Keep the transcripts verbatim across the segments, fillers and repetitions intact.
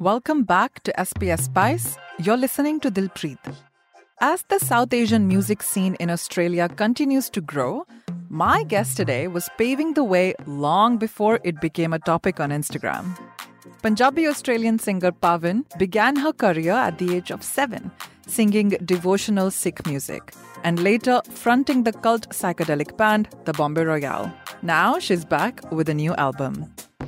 Welcome back to S P S Spice. You're listening to Dilpreet. As the South Asian music scene in Australia continues to grow, my guest today was paving the way long before it became a topic on Instagram. Punjabi-Australian singer Pavin began her career at the age of seven, singing devotional Sikh music, and later fronting the cult psychedelic band, the Bombay Royale. Now she's back with a new album.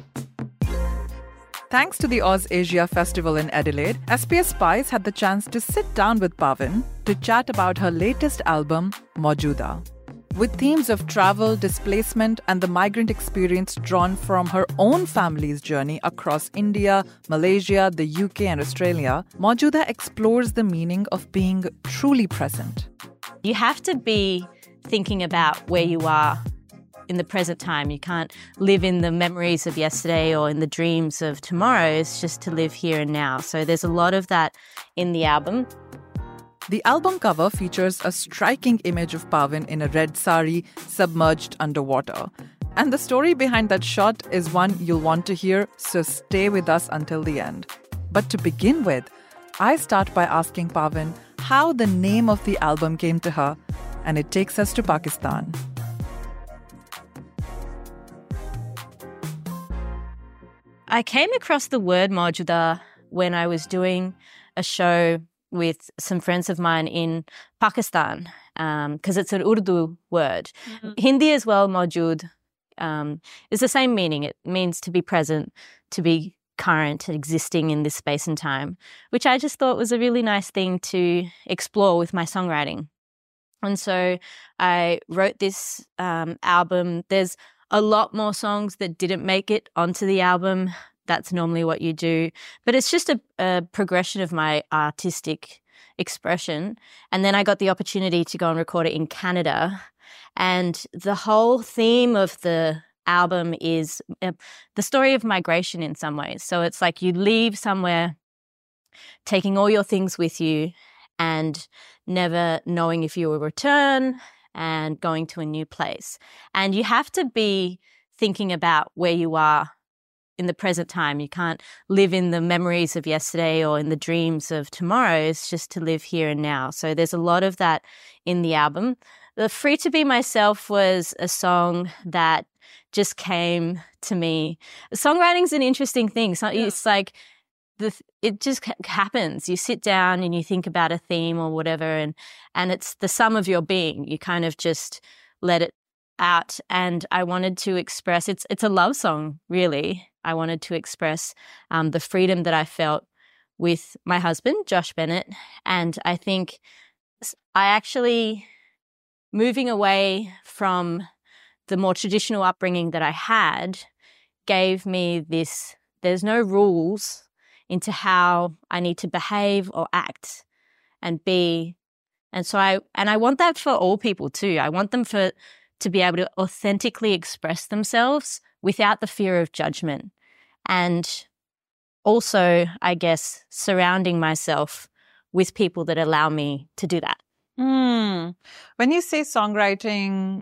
Thanks to the Oz Asia Festival in Adelaide, S P S Spice had the chance to sit down with Pavin to chat about her latest album, Maujuda. With themes of travel, displacement, and the migrant experience drawn from her own family's journey across India, Malaysia, the U K, and Australia, Maujuda explores the meaning of being truly present. You have to be thinking about where you are in the present time. You can't live in the memories of yesterday or in the dreams of tomorrow. It's just to live here and now. So there's a lot of that in the album. The album cover features a striking image of Pavin in a red sari submerged underwater. And the story behind that shot is one you'll want to hear, so stay with us until the end. But to begin with, I start by asking Pavin how the name of the album came to her, and it takes us to Pakistan. I came across the word Maujuda when I was doing a show with some friends of mine in Pakistan, because um, it's an Urdu word. Mm-hmm. Hindi as well, Maujud, um, is the same meaning. It means to be present, to be current, existing in this space and time, which I just thought was a really nice thing to explore with my songwriting. And so I wrote this um, album. There's a lot more songs that didn't make it onto the album. That's normally what you do. But it's just a, a progression of my artistic expression. And then I got the opportunity to go and record it in Canada. And the whole theme of the album is uh, the story of migration in some ways. So it's like you leave somewhere, taking all your things with you and never knowing if you will return, and going to a new place. And you have to be thinking about where you are in the present time. You can't live in the memories of yesterday or in the dreams of tomorrow. It's just to live here and now. So there's a lot of that in the album. The Free to Be Myself was a song that just came to me. Songwriting's an interesting thing. So yeah. It's like, The, it just happens. You sit down and you think about a theme or whatever, and and it's the sum of your being. You kind of just let it out. And I wanted to express, it's it's a love song, really. I wanted to express um, the freedom that I felt with my husband, Josh Bennett. And I think I actually, moving away from the more traditional upbringing that I had, gave me this, there's no rules into how I need to behave or act and be. And so I, and I want that for all people too. I want them for, to be able to authentically express themselves without the fear of judgment. And also, I guess, surrounding myself with people that allow me to do that. Mm. When you say songwriting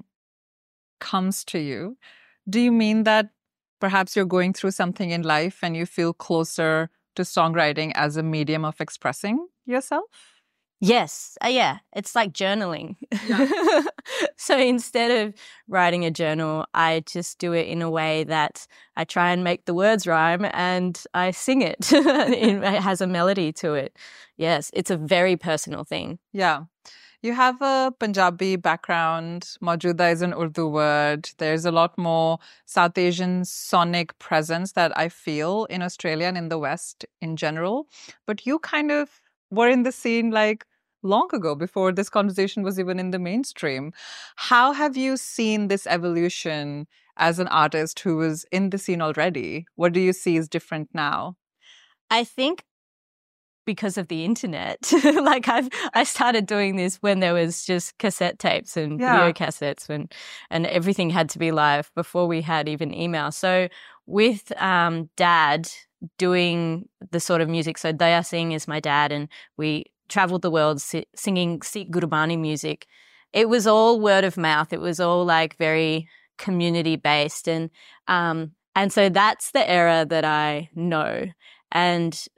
comes to you, do you mean that perhaps you're going through something in life and you feel closer to songwriting as a medium of expressing yourself? Yes. Uh, yeah. It's like journaling. Yeah. So instead of writing a journal, I just do it in a way that I try and make the words rhyme and I sing it. It has a melody to it. Yes. It's a very personal thing. Yeah. You have a Punjabi background. Maujuda is an Urdu word. There's a lot more South Asian sonic presence that I feel in Australia and in the West in general. But you kind of were in the scene like long ago, before this conversation was even in the mainstream. How have you seen this evolution as an artist who was in the scene already? What do you see is different now? I think because of the internet. Like I've I started doing this when there was just cassette tapes and yeah. video cassettes when and everything had to be live before we had even email. So with um, Dad doing the sort of music, so Daya Singh is my dad, and we traveled the world si- singing Sikh Gurbani music. It was all word of mouth. It was all like very community based, and um, and so that's the era that I know. And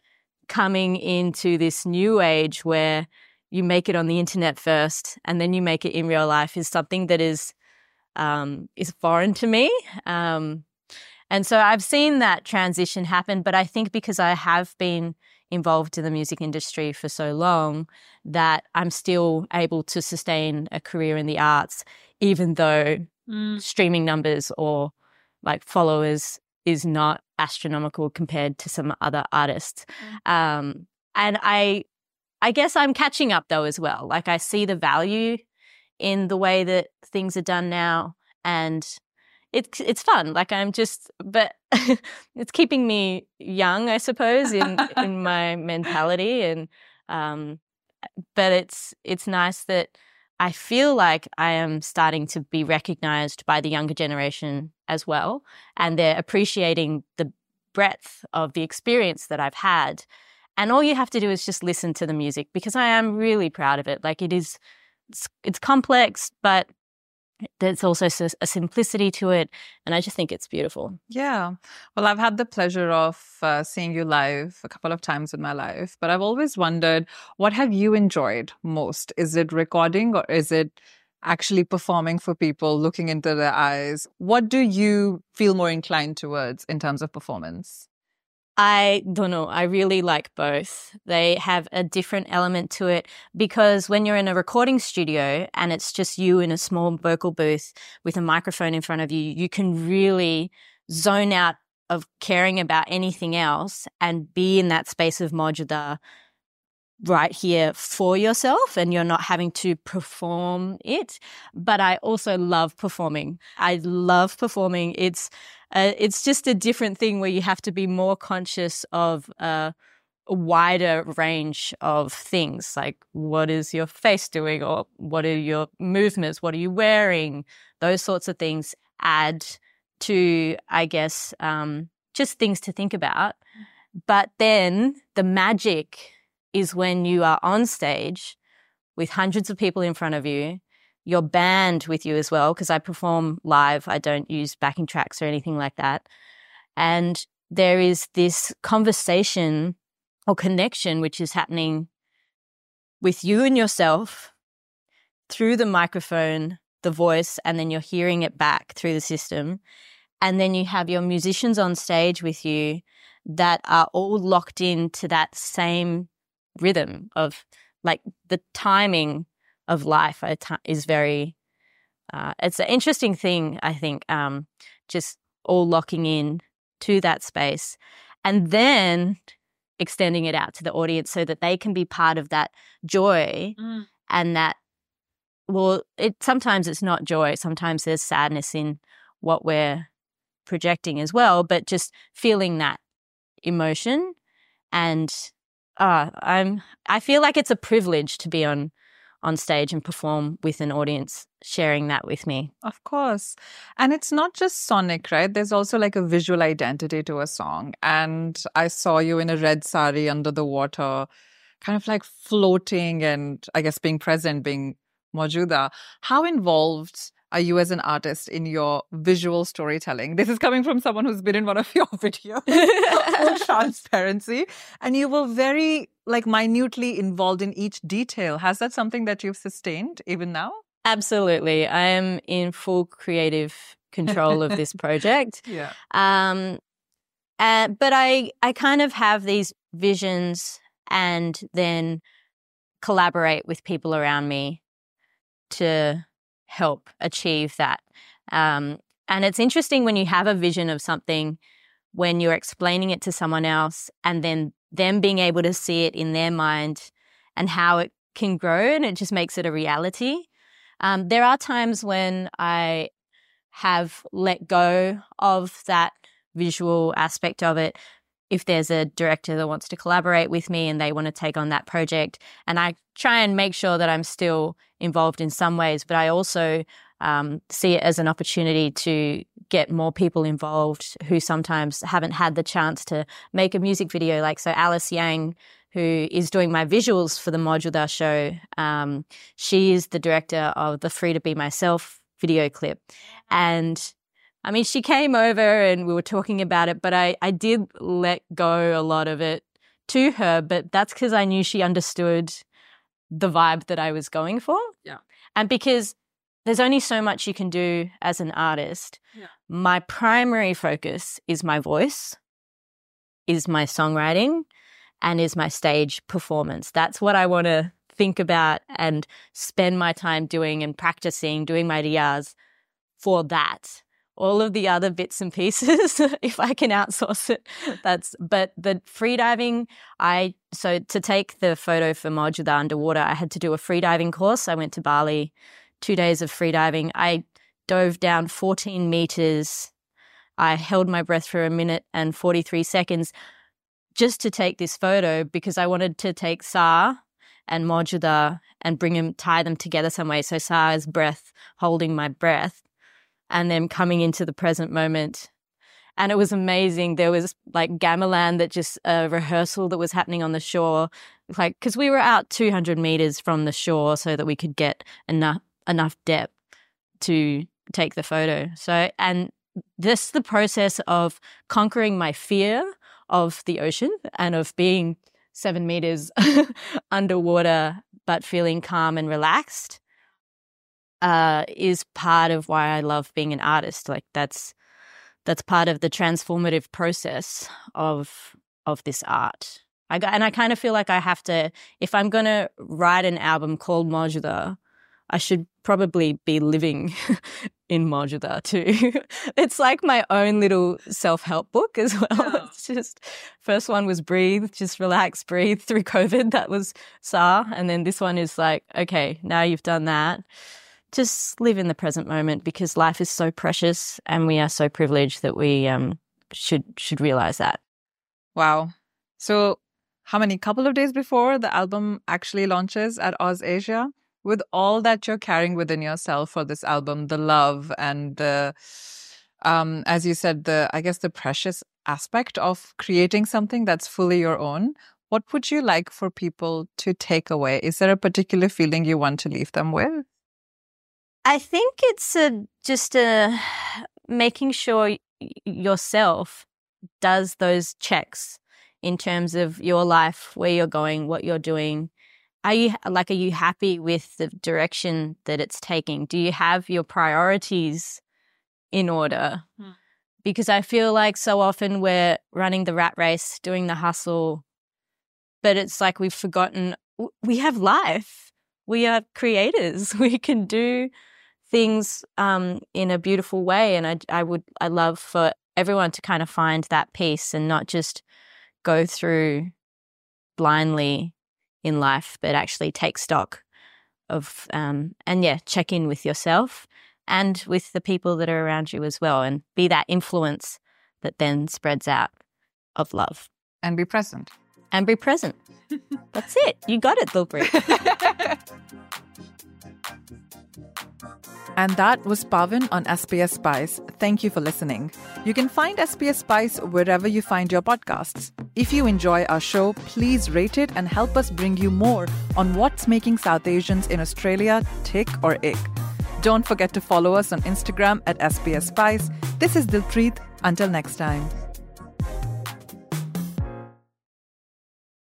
coming into this new age where you make it on the internet first and then you make it in real life is something that is um, is foreign to me. Um, and so I've seen that transition happen, but I think because I have been involved in the music industry for so long that I'm still able to sustain a career in the arts, even though mm. streaming numbers or like followers is not astronomical compared to some other artists. Mm. Um, and I, I guess I'm catching up though as well. Like I see the value in the way that things are done now, and it's it's fun. Like I'm just, but it's keeping me young, I suppose, in in my mentality. And um, but it's it's nice that I feel like I am starting to be recognized by the younger generation as well, and they're appreciating the breadth of the experience that I've had. And all you have to do is just listen to the music, because I am really proud of it. Like it is, it's, it's complex, but there's also a simplicity to it, and I just think it's beautiful. Yeah. Well, I've had the pleasure of uh, seeing you live a couple of times in my life, but I've always wondered, what have you enjoyed most? Is it recording, or is it actually performing for people, looking into their eyes? What do you feel more inclined towards in terms of performance? I don't know. I really like both. They have a different element to it, because when you're in a recording studio and it's just you in a small vocal booth with a microphone in front of you, you can really zone out of caring about anything else and be in that space of modular right here for yourself, and you're not having to perform it. But I also love performing. I love performing. It's uh, it's just a different thing where you have to be more conscious of uh, a wider range of things, like what is your face doing, or what are your movements, what are you wearing? Those sorts of things add to, I guess, um, just things to think about. But then the magic is when you are on stage with hundreds of people in front of you, your band with you as well, because I perform live. I don't use backing tracks or anything like that. And there is this conversation or connection which is happening with you and yourself through the microphone, the voice, and then you're hearing it back through the system. And then you have your musicians on stage with you that are all locked into that same rhythm of, like, the timing of life is very, uh, it's an interesting thing, I think, um, just all locking in to that space and then extending it out to the audience so that they can be part of that joy mm. and that, well, it sometimes it's not joy. Sometimes there's sadness in what we're projecting as well, but just feeling that emotion. And uh, I'm, I feel like it's a privilege to be on, on stage and perform with an audience sharing that with me. Of course. And it's not just sonic, right? There's also like a visual identity to a song. And I saw you in a red sari under the water, kind of like floating and I guess being present, being Maujuda. How involved are you as an artist in your visual storytelling? This is coming from someone who's been in one of your videos, full transparency. And you were very, like, minutely involved in each detail. Has that something that you've sustained even now? Absolutely. I am in full creative control of this project. Yeah. Um, uh, but I, I kind of have these visions and then collaborate with people around me to help achieve that. Um, and it's interesting when you have a vision of something, when you're explaining it to someone else and then them being able to see it in their mind and how it can grow, and it just makes it a reality. Um, there are times when I have let go of that visual aspect of it. If there's a director that wants to collaborate with me and they want to take on that project, and I try and make sure that I'm still involved in some ways, but I also um, see it as an opportunity to get more people involved who sometimes haven't had the chance to make a music video. Like, so Alice Yang, who is doing my visuals for the Modular show, um, she is the director of the Free to Be Myself video clip. And I mean, she came over and we were talking about it, but I, I did let go a lot of it to her, but that's because I knew she understood the vibe that I was going for. Yeah. And because there's only so much you can do as an artist. Yeah. My primary focus is my voice, is my songwriting, and is my stage performance. That's what I want to think about and spend my time doing and practicing, doing my riyaz for that. All of the other bits and pieces, if I can outsource it, that's, but the freediving, I, so to take the photo for Mawjuda underwater, I had to do a freediving course. I went to Bali, two days of freediving. I dove down fourteen meters. I held my breath for a minute and forty-three seconds just to take this photo because I wanted to take Sa and Mawjuda and bring them, tie them together some way. So Sa's breath, holding my breath, and then coming into the present moment. And it was amazing. There was like gamelan that just a rehearsal that was happening on the shore, like because we were out two hundred meters from the shore so that we could get enough enough depth to take the photo. So, and this the process of conquering my fear of the ocean and of being seven meters underwater but feeling calm and relaxed. Uh, is part of why I love being an artist. Like that's that's part of the transformative process of of this art. I got, and I kind of feel like I have to, if I'm going to write an album called Mawjuda, I should probably be living in Mawjuda too. It's like my own little self-help book as well. Yeah. It's just, first one was breathe, just relax, breathe through COVID. That was Sa. And then this one is like, okay, now you've done that. Just live in the present moment because life is so precious and we are so privileged that we um, should should realize that. Wow. So how many? Couple of days before the album actually launches at Oz Asia, with all that you're carrying within yourself for this album, the love and the, um, as you said, the I guess the precious aspect of creating something that's fully your own, what would you like for people to take away? Is there a particular feeling you want to leave them with? I think it's a, just a, making sure yourself does those checks in terms of your life, where you're going, what you're doing. Are you like, are you happy with the direction that it's taking? Do you have your priorities in order? Hmm. Because I feel like so often we're running the rat race, doing the hustle, but it's like we've forgotten we have life. We are creators. We can do things um, in a beautiful way. And I, I would, I love for everyone to kind of find that peace and not just go through blindly in life, but actually take stock of, um, and yeah, check in with yourself and with the people that are around you as well, and be that influence that then spreads out of love. And be present. And be present. That's it. You got it, Dilpreet. And that was Pawan on S B S Spice. Thank you for listening. You can find S B S Spice wherever you find your podcasts. If you enjoy our show, please rate it and help us bring you more on what's making South Asians in Australia tick or ick. Don't forget to follow us on Instagram at S B S Spice. This is Dilpreet. Until next time.